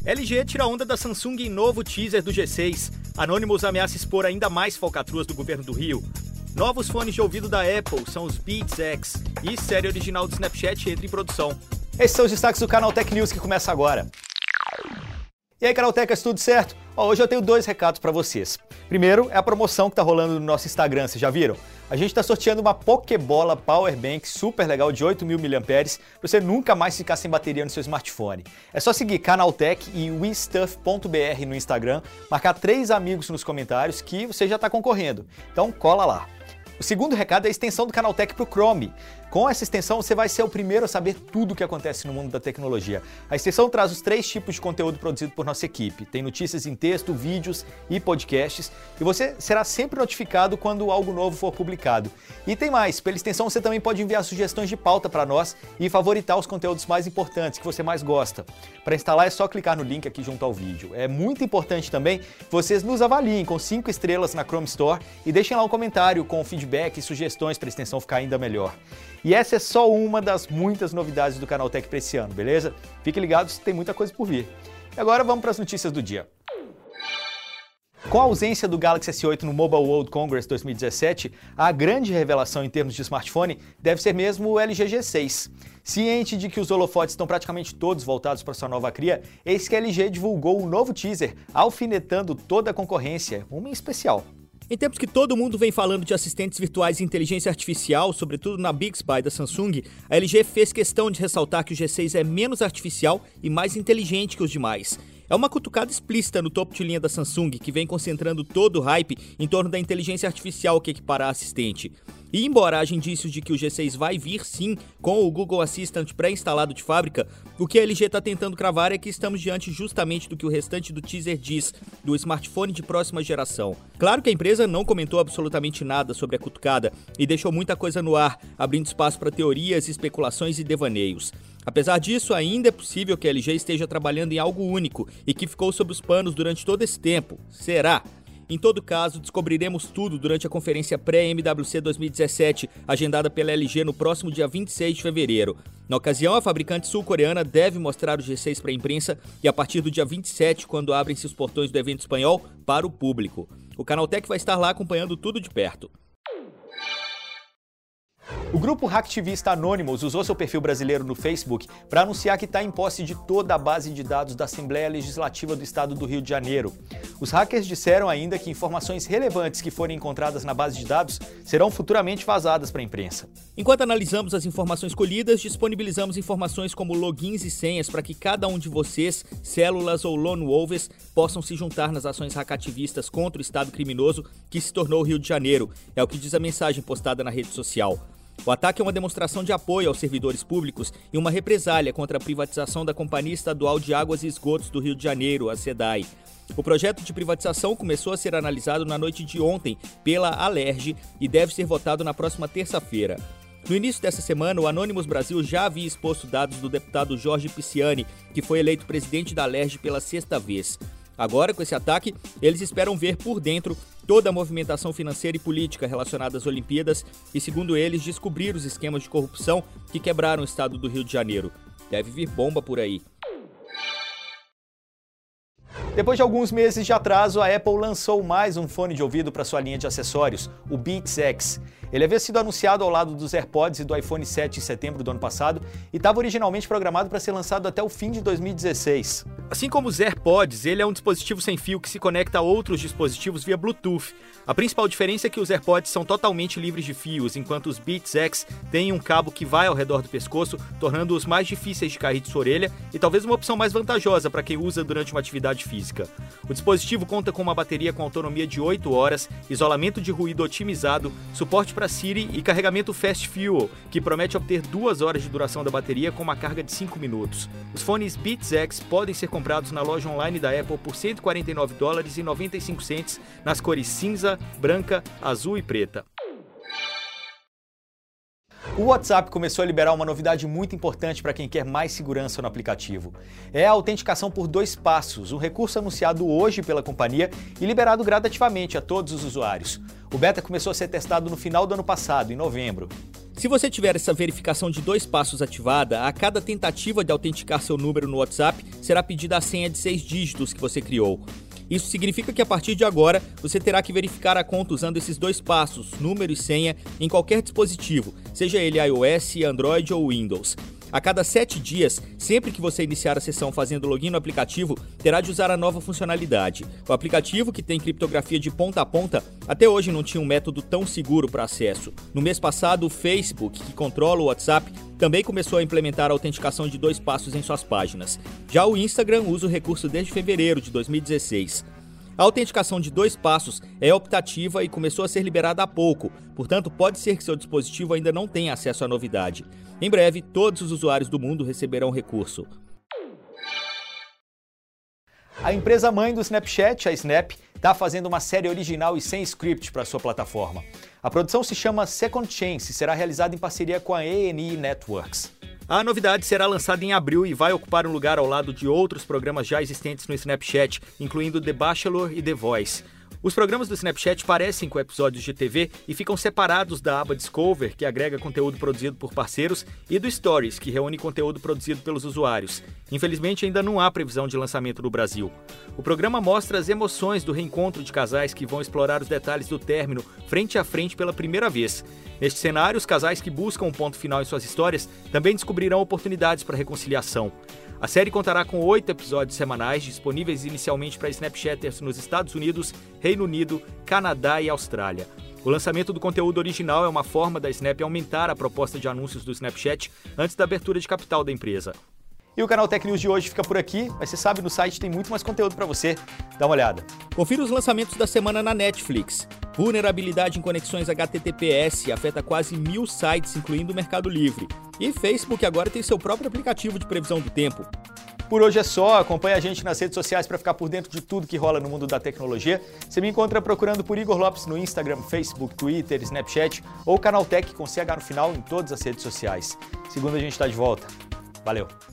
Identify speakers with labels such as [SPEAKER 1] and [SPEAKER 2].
[SPEAKER 1] LG tira onda da Samsung em novo teaser do G6. Anonymous ameaça expor ainda mais falcatruas do governo do Rio. Novos fones de ouvido da Apple são os Beats X. E série original do Snapchat entra em produção.
[SPEAKER 2] Esses são os destaques do Canaltech News que começa agora. E aí, Canaltechers, tudo certo? Hoje eu tenho 2 recados para vocês. Primeiro é a promoção que está rolando no nosso Instagram, vocês já viram? A gente está sorteando uma Pokébola Powerbank super legal de 8.000 mAh para você nunca mais ficar sem bateria no seu smartphone. É só seguir Canaltech e westuff.br no Instagram, marcar 3 amigos nos comentários que você já está concorrendo. Então cola lá. O segundo recado é a extensão do Canaltech para o Chrome. Com essa extensão, você vai ser o primeiro a saber tudo o que acontece no mundo da tecnologia. A extensão traz os 3 tipos de conteúdo produzido por nossa equipe. Tem notícias em texto, vídeos e podcasts. E você será sempre notificado quando algo novo for publicado. E tem mais, pela extensão você também pode enviar sugestões de pauta para nós e favoritar os conteúdos mais importantes que você mais gosta. Para instalar é só clicar no link aqui junto ao vídeo. É muito importante também que vocês nos avaliem com 5 estrelas na Chrome Store e deixem lá um comentário com feedback e sugestões para a extensão ficar ainda melhor. E essa é só uma das muitas novidades do Canaltech para esse ano, beleza? Fiquem ligados, tem muita coisa por vir. E agora vamos para as notícias do dia. Com a ausência do Galaxy S8 no Mobile World Congress 2017, a grande revelação em termos de smartphone deve ser mesmo o LG G6. Ciente de que os holofotes estão praticamente todos voltados para sua nova cria, eis que a LG divulgou um novo teaser, alfinetando toda a concorrência, uma em especial.
[SPEAKER 1] Em tempos que todo mundo vem falando de assistentes virtuais e inteligência artificial, sobretudo na Bixby da Samsung, a LG fez questão de ressaltar que o G6 é menos artificial e mais inteligente que os demais. É uma cutucada explícita no topo de linha da Samsung, que vem concentrando todo o hype em torno da inteligência artificial que equipara a assistente. E embora haja indícios de que o G6 vai vir sim com o Google Assistant pré-instalado de fábrica, o que a LG está tentando cravar é que estamos diante justamente do que o restante do teaser diz, do smartphone de próxima geração. Claro que a empresa não comentou absolutamente nada sobre a cutucada e deixou muita coisa no ar, abrindo espaço para teorias, especulações e devaneios. Apesar disso, ainda é possível que a LG esteja trabalhando em algo único e que ficou sob os panos durante todo esse tempo. Será? Em todo caso, descobriremos tudo durante a conferência pré-MWC 2017, agendada pela LG no próximo dia 26 de fevereiro. Na ocasião, a fabricante sul-coreana deve mostrar o G6 para a imprensa e a partir do dia 27, quando abrem-se os portões do evento espanhol, para o público. O Canaltech vai estar lá acompanhando tudo de perto.
[SPEAKER 2] O grupo hacktivista Anonymous usou seu perfil brasileiro no Facebook para anunciar que está em posse de toda a base de dados da Assembleia Legislativa do Estado do Rio de Janeiro. Os hackers disseram ainda que informações relevantes que forem encontradas na base de dados serão futuramente vazadas para a imprensa.
[SPEAKER 1] Enquanto analisamos as informações colhidas, disponibilizamos informações como logins e senhas para que cada um de vocês, células ou lone wolves, possam se juntar nas ações hackativistas contra o Estado criminoso que se tornou o Rio de Janeiro. É o que diz a mensagem postada na rede social. O ataque é uma demonstração de apoio aos servidores públicos e uma represália contra a privatização da Companhia Estadual de Águas e Esgotos do Rio de Janeiro, a SEDAI. O projeto de privatização começou a ser analisado na noite de ontem pela Alerj e deve ser votado na próxima terça-feira. No início dessa semana, o Anonymous Brasil já havia exposto dados do deputado Jorge Pisciani, que foi eleito presidente da Alerj pela 6ª vez. Agora, com esse ataque, eles esperam ver por dentro toda a movimentação financeira e política relacionada às Olimpíadas e, segundo eles, descobrir os esquemas de corrupção que quebraram o estado do Rio de Janeiro. Deve vir bomba por aí.
[SPEAKER 2] Depois de alguns meses de atraso, a Apple lançou mais um fone de ouvido para sua linha de acessórios, o Beats X. Ele havia sido anunciado ao lado dos AirPods e do iPhone 7 em setembro do ano passado e estava originalmente programado para ser lançado até o fim de 2016.
[SPEAKER 1] Assim como os AirPods, ele é um dispositivo sem fio que se conecta a outros dispositivos via Bluetooth. A principal diferença é que os AirPods são totalmente livres de fios, enquanto os Beats X têm um cabo que vai ao redor do pescoço, tornando-os mais difíceis de cair de sua orelha e talvez uma opção mais vantajosa para quem usa durante uma atividade física. O dispositivo conta com uma bateria com autonomia de 8 horas, isolamento de ruído otimizado, suporte para Siri e carregamento Fast Fuel, que promete obter 2 horas de duração da bateria com uma carga de 5 minutos. Os fones Beats X podem ser comprados na loja online da Apple por $149,95 nas cores cinza, branca, azul e preta.
[SPEAKER 2] O WhatsApp começou a liberar uma novidade muito importante para quem quer mais segurança no aplicativo. É a autenticação por 2 passos, um recurso anunciado hoje pela companhia e liberado gradativamente a todos os usuários. O beta começou a ser testado no final do ano passado, em novembro.
[SPEAKER 1] Se você tiver essa verificação de 2 passos ativada, a cada tentativa de autenticar seu número no WhatsApp, será pedida a senha de 6 dígitos que você criou. Isso significa que a partir de agora, você terá que verificar a conta usando esses 2 passos, número e senha, em qualquer dispositivo, seja ele iOS, Android ou Windows. A cada 7 dias, sempre que você iniciar a sessão fazendo login no aplicativo, terá de usar a nova funcionalidade. O aplicativo, que tem criptografia de ponta a ponta, até hoje não tinha um método tão seguro para acesso. No mês passado, o Facebook, que controla o WhatsApp, também começou a implementar a autenticação de 2 passos em suas páginas. Já o Instagram usa o recurso desde fevereiro de 2016. A autenticação de 2 passos é optativa e começou a ser liberada há pouco, portanto pode ser que seu dispositivo ainda não tenha acesso à novidade. Em breve, todos os usuários do mundo receberão o recurso.
[SPEAKER 2] A empresa mãe do Snapchat, a Snap, está fazendo uma série original e sem script para sua plataforma. A produção se chama Second Chance e será realizada em parceria com a A&E Networks.
[SPEAKER 1] A novidade será lançada em abril e vai ocupar um lugar ao lado de outros programas já existentes no Snapchat, incluindo The Bachelor e The Voice. Os programas do Snapchat parecem com episódios de TV e ficam separados da aba Discover, que agrega conteúdo produzido por parceiros, e do Stories, que reúne conteúdo produzido pelos usuários. Infelizmente, ainda não há previsão de lançamento no Brasil. O programa mostra as emoções do reencontro de casais que vão explorar os detalhes do término frente a frente pela primeira vez. Neste cenário, os casais que buscam um ponto final em suas histórias também descobrirão oportunidades para reconciliação. A série contará com 8 episódios semanais, disponíveis inicialmente para Snapchatters nos Estados Unidos, Reino Unido, Canadá e Austrália. O lançamento do conteúdo original é uma forma da Snap aumentar a proposta de anúncios do Snapchat antes da abertura de capital da empresa.
[SPEAKER 2] E o canal Tech News de hoje fica por aqui, mas você sabe, no site tem muito mais conteúdo para você. Dá uma olhada.
[SPEAKER 1] Confira os lançamentos da semana na Netflix. Vulnerabilidade em conexões HTTPS afeta quase 1000 sites, incluindo o Mercado Livre. E Facebook agora tem seu próprio aplicativo de previsão do tempo.
[SPEAKER 2] Por hoje é só, acompanhe a gente nas redes sociais para ficar por dentro de tudo que rola no mundo da tecnologia. Você me encontra procurando por Igor Lopes no Instagram, Facebook, Twitter, Snapchat ou Canal Tech com CH no final em todas as redes sociais. Segunda a gente está de volta. Valeu!